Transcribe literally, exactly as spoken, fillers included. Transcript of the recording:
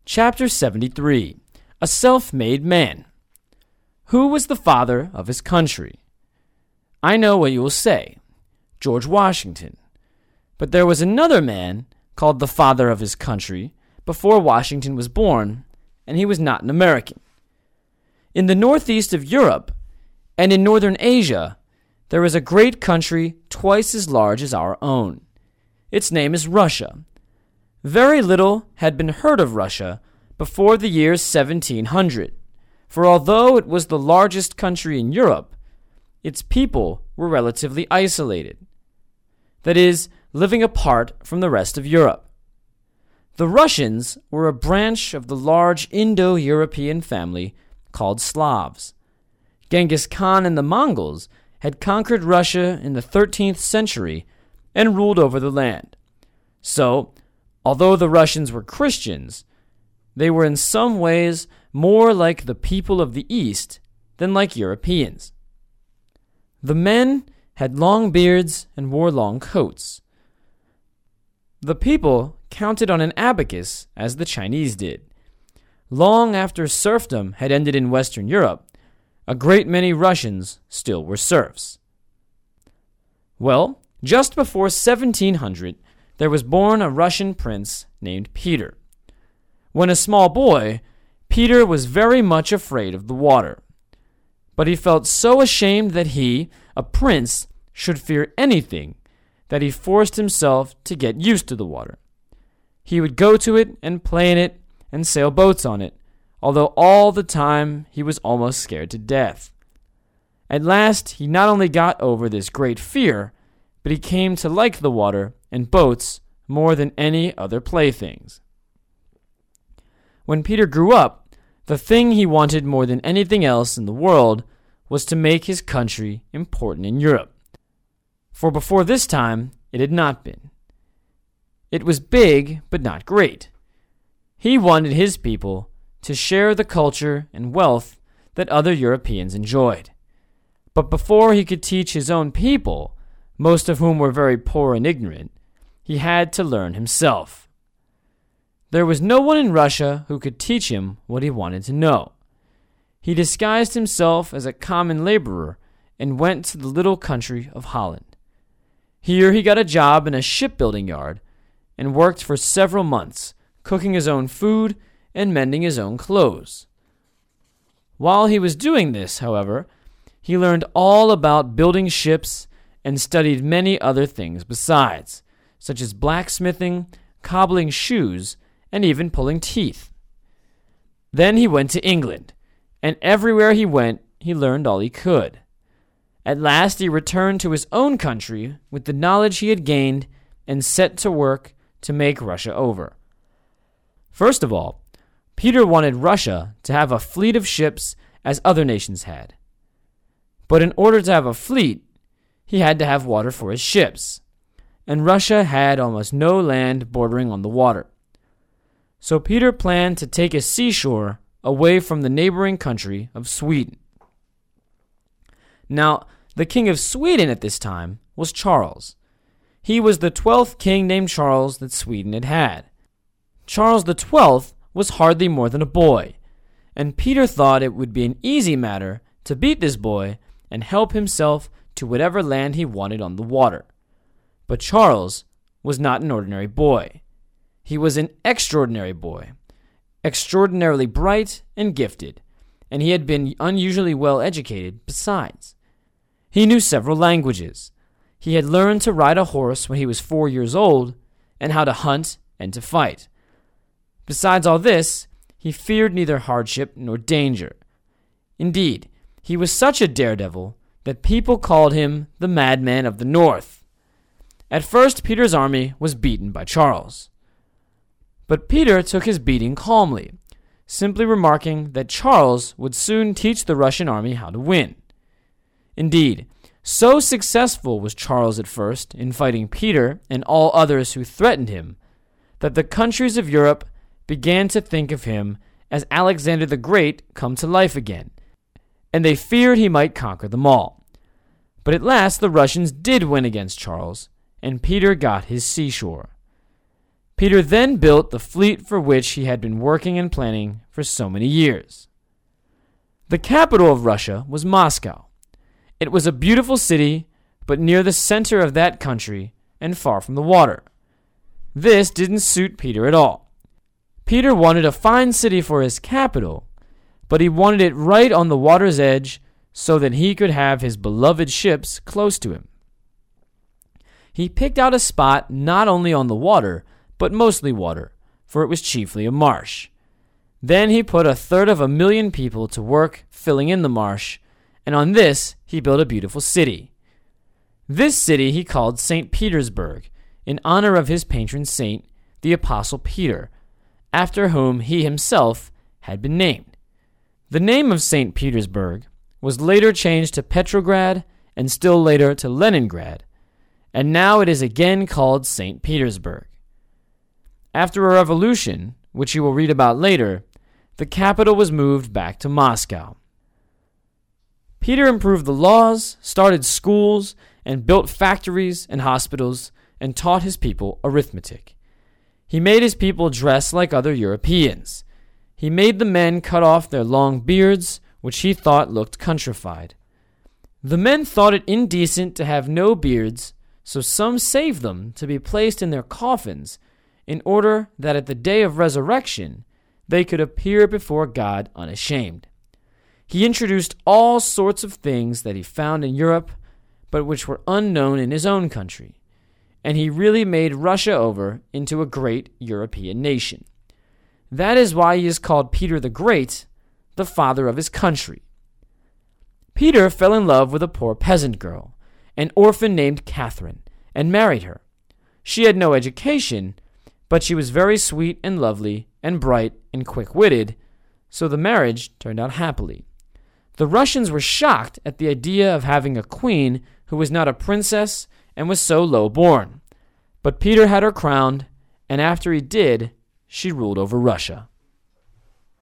Chapter seventy-three. A Self-Made Man. Who was the father of his country? I know what you will say. George Washington. But there was another man called the father of his country before Washington was born, and he was not an American. In the northeast of Europe and in northern Asia, there is a great country twice as large as our own. Its name is Russia. Very little had been heard of Russia before the year seventeen hundred, for although it was the largest country in Europe, its people were relatively isolated. That is, living apart from the rest of Europe. The Russians were a branch of the large Indo-European family called Slavs. Genghis Khan and the Mongols had conquered Russia in the thirteenth century and ruled over the land. So, although the Russians were Christians, they were in some ways more like the people of the East than like Europeans. The men had long beards and wore long coats. The people counted on an abacus as the Chinese did. Long after serfdom had ended in Western Europe, a great many Russians still were serfs. Well, just before seventeen hundred, there was born a Russian prince named Peter. When a small boy, Peter was very much afraid of the water. But he felt so ashamed that he, a prince, should fear anything that he forced himself to get used to the water. He would go to it and play in it and sail boats on it, although all the time he was almost scared to death. At last, he not only got over this great fear, but he came to like the water and boats more than any other playthings. When Peter grew up, the thing he wanted more than anything else in the world was to make his country important in Europe. For before this time, it had not been. It was big, but not great. He wanted his people to share the culture and wealth that other Europeans enjoyed. But before he could teach his own people, most of whom were very poor and ignorant, he had to learn himself. There was no one in Russia who could teach him what he wanted to know. He disguised himself as a common laborer and went to the little country of Holland. Here he got a job in a shipbuilding yard and worked for several months, cooking his own food and mending his own clothes. While he was doing this, however, he learned all about building ships and studied many other things besides, such as blacksmithing, cobbling shoes, and even pulling teeth. Then he went to England, and everywhere he went, he learned all he could. At last he returned to his own country with the knowledge he had gained and set to work to make Russia over. First of all, Peter wanted Russia to have a fleet of ships as other nations had. But in order to have a fleet, he had to have water for his ships, and Russia had almost no land bordering on the water. So Peter planned to take a seashore away from the neighboring country of Sweden. Now, the king of Sweden at this time was Charles. He was the twelfth king named Charles that Sweden had had. Charles the twelfth was hardly more than a boy, and Peter thought it would be an easy matter to beat this boy and help himself to whatever land he wanted on the water. But Charles was not an ordinary boy. He was an extraordinary boy, extraordinarily bright and gifted, and he had been unusually well educated besides. He knew several languages. He had learned to ride a horse when he was four years old, and how to hunt and to fight. Besides all this, he feared neither hardship nor danger. Indeed, he was such a daredevil that people called him the Madman of the North. At first, Peter's army was beaten by Charles. But Peter took his beating calmly, simply remarking that Charles would soon teach the Russian army how to win. Indeed, so successful was Charles at first in fighting Peter and all others who threatened him, that the countries of Europe began to think of him as Alexander the Great come to life again, and they feared he might conquer them all. But at last the Russians did win against Charles, and Peter got his seashore. Peter then built the fleet for which he had been working and planning for so many years. The capital of Russia was Moscow. It was a beautiful city, but near the center of that country and far from the water. This didn't suit Peter at all. Peter wanted a fine city for his capital, but he wanted it right on the water's edge so that he could have his beloved ships close to him. He picked out a spot not only on the water, but mostly water, for it was chiefly a marsh. Then he put a third of a million people to work filling in the marsh, and on this he built a beautiful city. This city he called Saint Petersburg, in honor of his patron saint, the Apostle Peter, after whom he himself had been named. The name of Saint Petersburg was later changed to Petrograd and still later to Leningrad, and now it is again called Saint Petersburg. After a revolution, which you will read about later, the capital was moved back to Moscow. Peter improved the laws, started schools, and built factories and hospitals, and taught his people arithmetic. He made his people dress like other Europeans. He made the men cut off their long beards, which he thought looked countrified. The men thought it indecent to have no beards, so some saved them to be placed in their coffins in order that at the day of resurrection they could appear before God unashamed. He introduced all sorts of things that he found in Europe, but which were unknown in his own country, and he really made Russia over into a great European nation. That is why he is called Peter the Great, the father of his country. Peter fell in love with a poor peasant girl, an orphan named Catherine, and married her. She had no education, but she was very sweet and lovely and bright and quick-witted, so the marriage turned out happily. The Russians were shocked at the idea of having a queen who was not a princess and was so low-born. But Peter had her crowned, and after he did, she ruled over Russia.